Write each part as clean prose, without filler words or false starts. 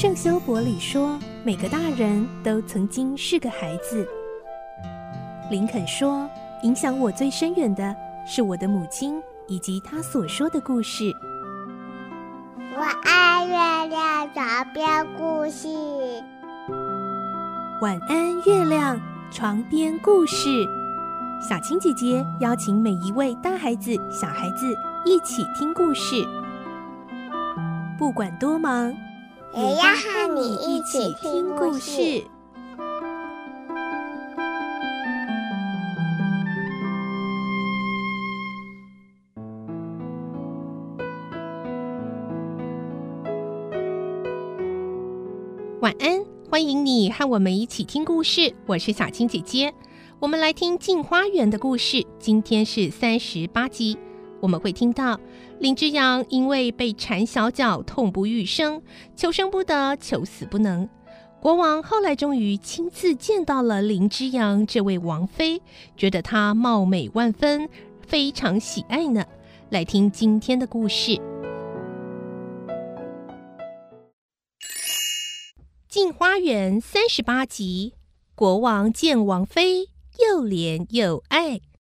圣修伯里说，每个大人都曾经是个孩子。林肯说，影响我最深远的是我的母亲以及她所说的故事。 我爱月亮床边故事。 晚安，月亮床边故事。小青姐姐邀请每一位大孩子、小孩子一起听故事，不管多忙， 也要和你一起听故事。 晚安，欢迎你和我们一起听故事，我是小青姐姐。我们来听《镜花缘》的故事，今天是38集。我们会听到林之阳因为被缠小脚痛不欲生，求生不得，求死不能。国王后来终于亲自见到了林之阳这位王妃，觉得她貌美万分，非常喜爱呢。来听今天的故事。《镜花缘》38集，国王见王妃，又怜又爱。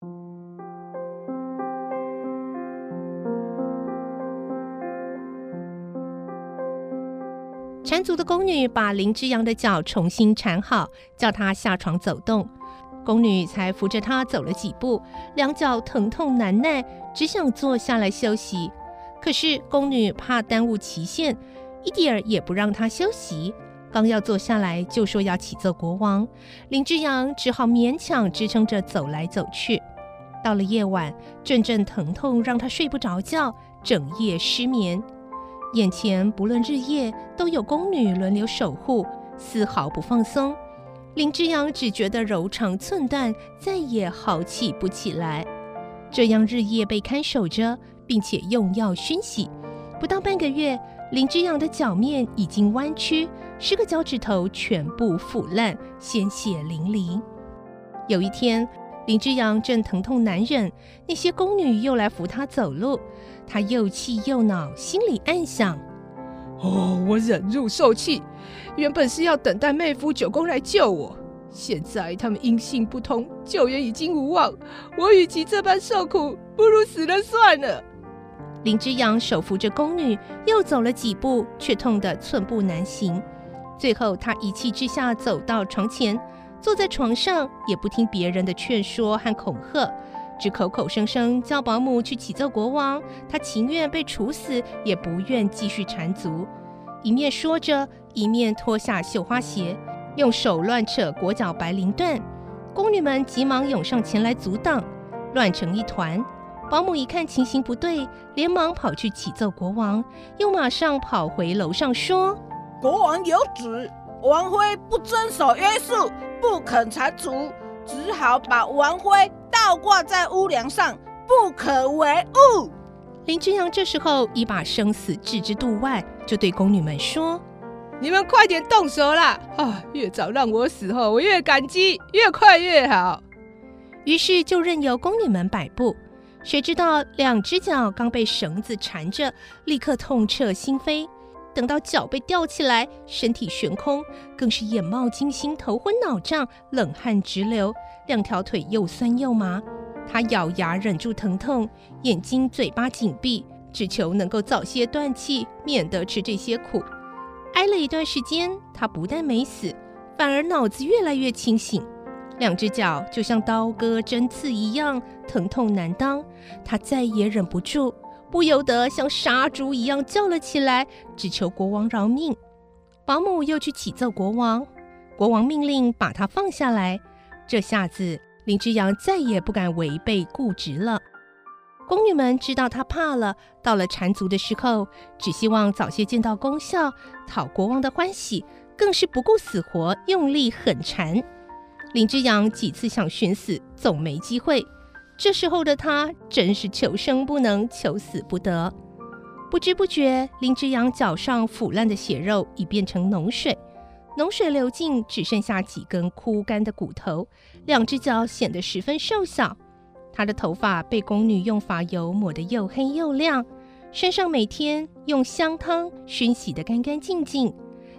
缠足的宫女把林之阳的脚重新缠好，叫他下床走动。宫女才扶着他走了几步，两脚疼痛难耐，只想坐下来休息。可是宫女怕耽误期限，一点儿也不让他休息。刚要坐下来，就说要启奏国王，林之阳只好勉强支撑着走来走去。到了夜晚，阵阵疼痛让他睡不着觉，整夜失眠。眼前不论日夜都有宫女轮流守护，丝毫不放松。林之阳只觉得柔肠寸断，再也好起不起来。这样日夜被看守着，并且用药熏洗，不到半个月，林之阳的脚面已经弯曲，10个脚趾头全部腐烂，鲜血淋漓。有一天，林之阳正疼痛难忍，那些宫女又来扶他走路，他又气又恼，心里暗想： 我忍辱受气，原本是要等待妹夫九公来救我，现在他们因信不通，救援已经无望，我与其这般受苦，不如死了算了。 林之阳手扶着宫女，又走了几步，却痛得寸步难行。最后他一气之下走到床前，坐在床上，也不听别人的劝说和恐吓，只口口声声叫保姆去启奏国王，他情愿被处死，也不愿继续缠足。一面说着，一面脱下绣花鞋，用手乱扯裹脚白绫缎。宫女们急忙涌上前来阻挡，乱成一团。保姆一看情形不对，连忙跑去启奏国王，又马上跑回楼上说： 国王有旨，王妃不遵守约束，不肯缠足，只好把王妃倒挂在屋梁上，不可为误。 林之阳这时候已把生死置之度外，就对宫女们说： 你们快点动手啦！越早让我死后，我越感激，越快越好。 于是就任由宫女们摆布。谁知道2只脚刚被绳子缠着，立刻痛彻心扉。等到脚被吊起来，身体悬空，更是眼冒金星，头昏脑胀，冷汗直流，2条腿又酸又麻。他咬牙忍住疼痛，眼睛嘴巴紧闭，只求能够早些断气，免得吃这些苦。挨了一段时间，他不但没死，反而脑子越来越清醒。2只脚就像刀割针刺一样，疼痛难当。他再也忍不住，不由得像杀猪一样叫了起来，只求国王饶命。保姆又去启奏国王，国王命令把他放下来。这下子林之阳再也不敢违背固执了。宫女们知道他怕了，到了缠足的时候，只希望早些见到功效，讨国王的欢喜，更是不顾死活，用力狠缠。林之阳几次想寻死，总没机会。这时候的他真是求生不能，求死不得。不知不觉，林之阳脚上腐烂的血肉已变成脓水，脓水流尽，只剩下几根枯干的骨头，2只脚显得十分瘦小。他的头发被宫女用发油抹得又黑又亮，身上每天用香汤熏洗得干干净净。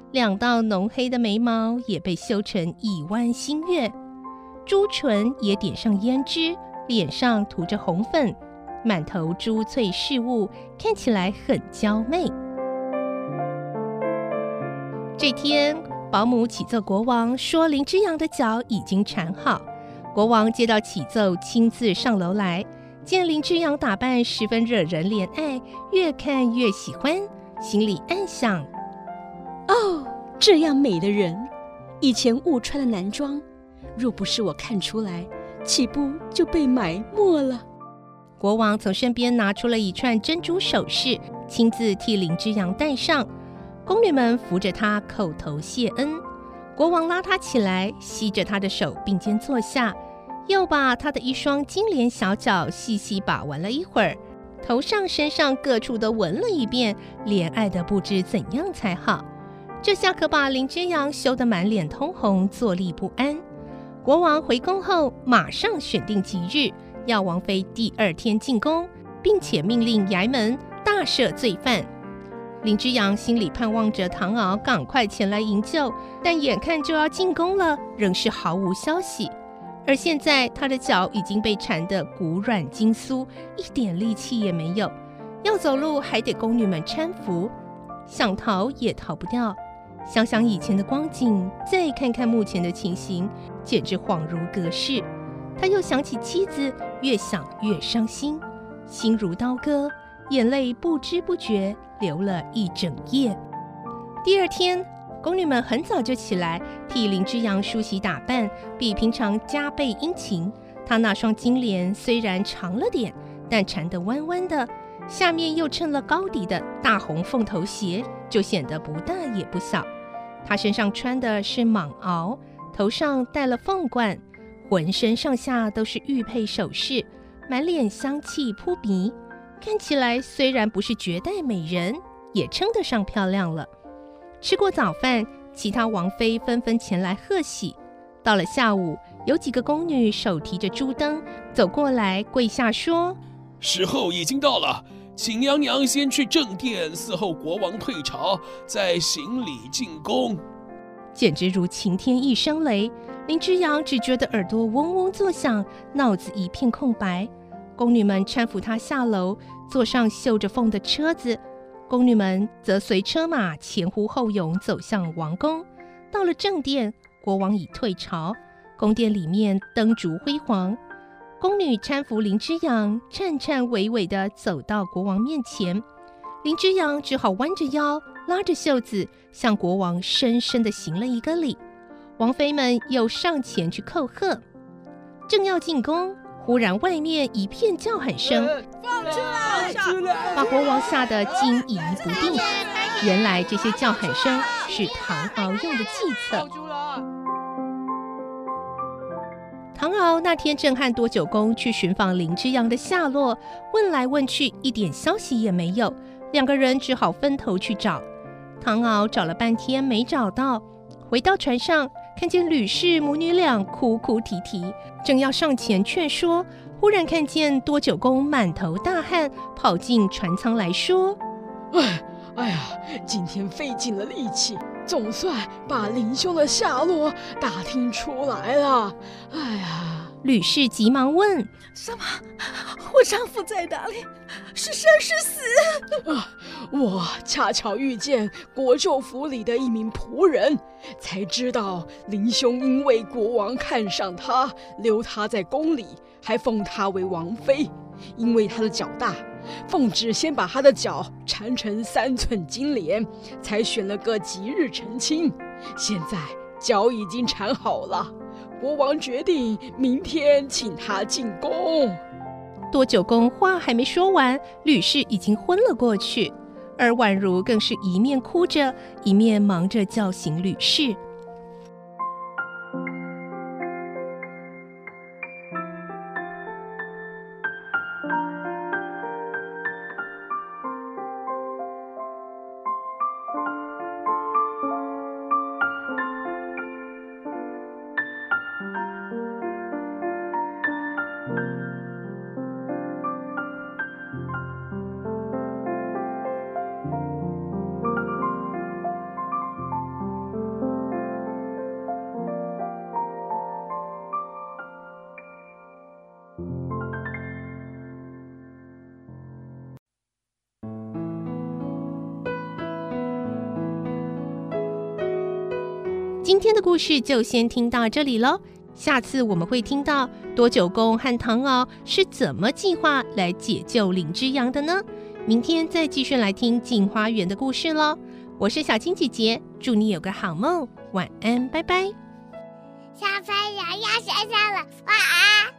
2道浓黑的眉毛也被修成1弯新月，朱唇也点上胭脂，脸上涂着红粉，满头珠翠饰物，看起来很娇媚。这天，保姆启奏国王说林之阳的脚已经缠好。国王接到启奏，亲自上楼来，见林之阳打扮十分惹人怜爱，越看越喜欢，心里暗想： 哦，这样美的人，以前误穿了男装，若不是我看出来，岂不就被埋没了？ 国王从身边拿出了一串珍珠首饰，亲自替林之阳戴上。宫女们扶着他叩头谢恩。国王拉他起来，吸着他的手并肩坐下，又把他的一双金莲小脚细细把玩了一会儿，头上身上各处都闻了一遍，怜爱的不知怎样才好。这下可把林之阳羞得满脸通红，坐立不安。国王回宫后，马上选定吉日，要王妃第2天进宫，并且命令衙门大赦罪犯。林之阳心里盼望着唐敖赶快前来营救，但眼看就要进宫了，仍是毫无消息。而现在他的脚已经被缠得骨软筋酥，一点力气也没有，要走路还得宫女们搀扶，想逃也逃不掉。想想以前的光景，再看看目前的情形，简直恍如隔世。他又想起妻子，越想越伤心，心如刀割，眼泪不知不觉流了一整夜。第2天，宫女们很早就起来，替林之阳梳洗打扮，比平常加倍殷勤。他那双金莲虽然长了点，但缠得弯弯的，下面又衬了高底的大红凤头鞋，就显得不大也不小。他身上穿的是蟒袄，头上戴了凤冠，浑身上下都是玉佩首饰，满脸香气扑鼻，看起来虽然不是绝代美人，也称得上漂亮了。吃过早饭，其他王妃纷纷前来贺喜。到了下午，有几个宫女手提着珠灯走过来，跪下说：“ 时候已经到了，请娘娘先去正殿伺候国王退朝，再行礼进宫。” 简直如晴天一声雷。林之阳只觉得耳朵嗡嗡作响，脑子一片空白。宫女们搀扶他下楼，坐上绣着凤的车子。宫女们则随车马前呼后拥走向王宫。到了正殿，国王已退朝，宫殿里面灯烛辉煌。宫女搀扶林之阳，颤颤巍巍地走到国王面前。林之阳只好弯着腰，拉着袖子，向国王深深地行了一个礼。王妃们又上前去叩贺。正要进宫，忽然外面一片叫喊声， 放出来！ 把国王吓得惊疑不定。原来这些叫喊声是唐敖用的计策。唐敖那天正和多九公去寻访林之阳的下落，问来问去，一点消息也没有。2个人只好分头去找。唐敖找了半天没找到，回到船上，看见吕氏母女俩哭哭啼啼，正要上前劝说，忽然看见多九公满头大汗，跑进船舱来说：“ 哎呀，今天费尽了力气，总算把林兄的下落打听出来了。哎呀！” 吕氏急忙问：“ 什么？我丈夫在哪里？是生是死？” 我恰巧遇见国舅府里的一名仆人，才知道林兄因为国王看上他，留他在宫里，还封他为王妃。因为他的脚大，奉旨先把他的脚缠成3寸金莲，才选了个吉日成亲。现在脚已经缠好了，国王决定明天请他进宫。 多九公话还没说完，吕氏已经昏了过去，而婉如更是一面哭着，一面忙着叫醒吕氏。 今天的故事就先听到这里咯，下次我们会听到多九公和唐敖是怎么计划来解救林之阳的呢？明天再继续来听镜花园的故事咯。我是小青姐姐，祝你有个好梦，晚安，拜拜。 小朋友要睡觉了，晚安。